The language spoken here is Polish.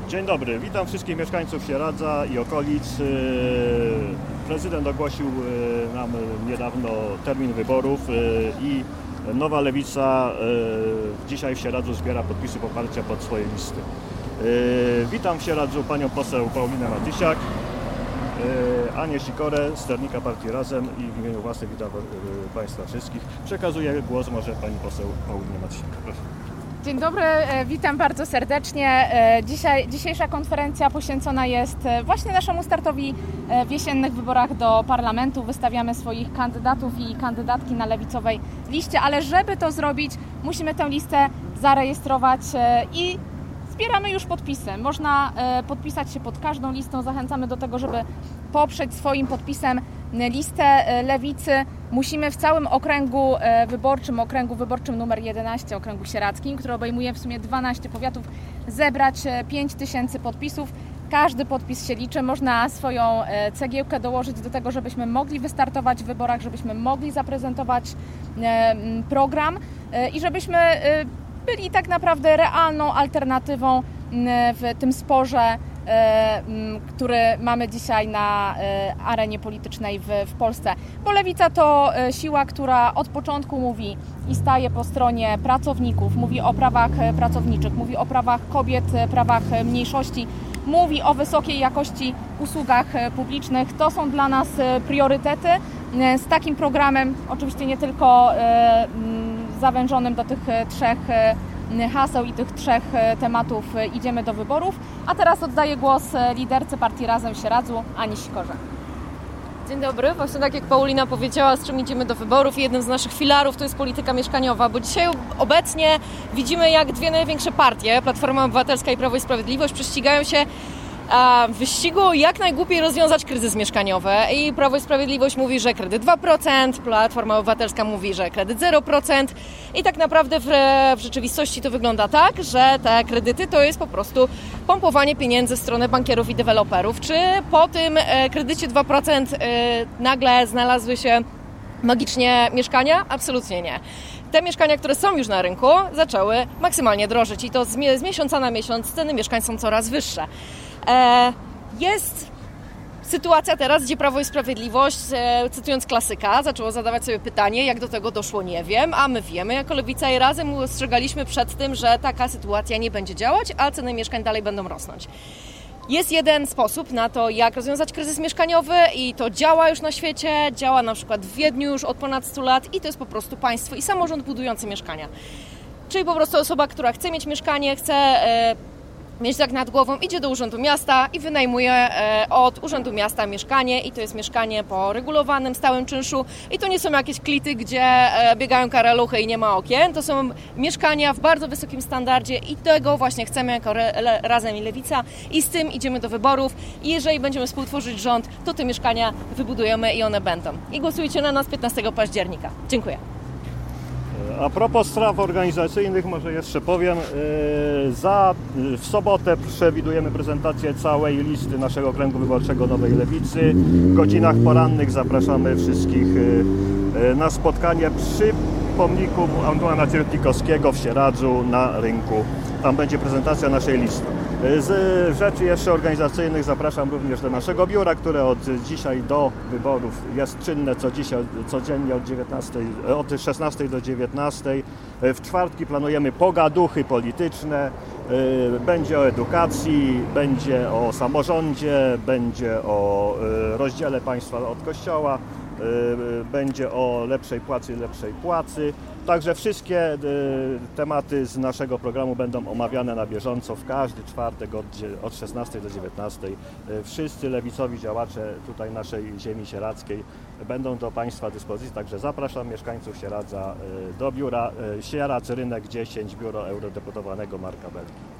Dzień dobry, witam wszystkich mieszkańców Sieradza i okolic. Prezydent ogłosił nam niedawno termin wyborów i Nowa Lewica dzisiaj w Sieradzu zbiera podpisy poparcia pod swoje listy. Witam w Sieradzu panią poseł Paulinę Matysiak, Anię Sikorę, sternika partii Razem i w imieniu własnym witam państwa wszystkich. Przekazuję głos może pani poseł Paulinie Matysiak. Proszę. Dzień dobry, witam bardzo serdecznie. Dzisiejsza konferencja poświęcona jest właśnie naszemu startowi w jesiennych wyborach do parlamentu. Wystawiamy swoich kandydatów i kandydatki na lewicowej liście, ale żeby to zrobić, musimy tę listę zarejestrować i zbieramy już podpisy. Można podpisać się pod każdą listą. Zachęcamy do tego, żeby poprzeć swoim podpisem listę lewicy. Musimy w całym okręgu wyborczym numer 11, okręgu sieradzkim, który obejmuje w sumie 12 powiatów, zebrać 5000 podpisów. Każdy podpis się liczy. Można swoją cegiełkę dołożyć do tego, żebyśmy mogli wystartować w wyborach, żebyśmy mogli zaprezentować program i żebyśmy byli tak naprawdę realną alternatywą w tym sporze, który mamy dzisiaj na arenie politycznej w Polsce. Bo Lewica to siła, która od początku mówi i staje po stronie pracowników, mówi o prawach pracowniczych, mówi o prawach kobiet, prawach mniejszości, mówi o wysokiej jakości usługach publicznych. To są dla nas priorytety. Z takim programem, oczywiście nie tylko zawężonym do tych trzech haseł i tych trzech tematów, idziemy do wyborów. A teraz oddaję głos liderce partii Razem w Sieradzu, Ani Sikorze. Dzień dobry. Właśnie tak jak Paulina powiedziała, z czym idziemy do wyborów, jednym z naszych filarów to jest polityka mieszkaniowa, bo dzisiaj obecnie widzimy, jak dwie największe partie, Platforma Obywatelska i Prawo i Sprawiedliwość, prześcigają się w wyścigu, jak najgłupiej rozwiązać kryzys mieszkaniowy. I Prawo i Sprawiedliwość mówi, że kredyt 2%, Platforma Obywatelska mówi, że kredyt 0%. I tak naprawdę w rzeczywistości to wygląda tak, że te kredyty to jest po prostu pompowanie pieniędzy w stronę bankierów i deweloperów. Czy po tym kredycie 2% nagle znalazły się magicznie mieszkania? Absolutnie nie. Te mieszkania, które są już na rynku, zaczęły maksymalnie drożyć i to z miesiąca na miesiąc ceny mieszkań są coraz wyższe. Jest sytuacja teraz, gdzie Prawo i Sprawiedliwość, cytując klasyka, zaczęło zadawać sobie pytanie, jak do tego doszło, nie wiem, a my wiemy, jako Lewica i Razem ostrzegaliśmy przed tym, że taka sytuacja nie będzie działać, a ceny mieszkań dalej będą rosnąć. Jest jeden sposób na to, jak rozwiązać kryzys mieszkaniowy i to działa już na świecie, działa na przykład w Wiedniu już od ponad 100 lat i to jest po prostu państwo i samorząd budujący mieszkania. Czyli po prostu osoba, która chce mieć mieszkanie, chce mieć dach nad głową, idzie do Urzędu Miasta i wynajmuje od Urzędu Miasta mieszkanie i to jest mieszkanie po regulowanym, stałym czynszu i to nie są jakieś klity, gdzie biegają karaluchy i nie ma okien, to są mieszkania w bardzo wysokim standardzie i tego właśnie chcemy jako Razem i Lewica i z tym idziemy do wyborów i jeżeli będziemy współtworzyć rząd, to te mieszkania wybudujemy i one będą. I głosujcie na nas 15 października. Dziękuję. A propos spraw organizacyjnych, może jeszcze powiem, w sobotę przewidujemy prezentację całej listy naszego okręgu wyborczego Nowej Lewicy. W godzinach porannych zapraszamy wszystkich na spotkanie przy pomniku Antona Cierpikowskiego w Sieradzu na rynku. Tam będzie prezentacja naszej listy. Z rzeczy jeszcze organizacyjnych zapraszam również do naszego biura, które od dzisiaj do wyborów jest czynne codziennie od 16 do 19. W czwartki planujemy pogaduchy polityczne, będzie o edukacji, będzie o samorządzie, będzie o rozdziale państwa od kościoła, będzie o lepszej płacy. Także wszystkie tematy z naszego programu będą omawiane na bieżąco w każdy czwartek od 16 do 19. Wszyscy lewicowi działacze tutaj naszej ziemi sieradzkiej będą do państwa dyspozycji, także zapraszam mieszkańców Sieradza do biura Sieradz Rynek 10, biuro eurodeputowanego Marka Belki.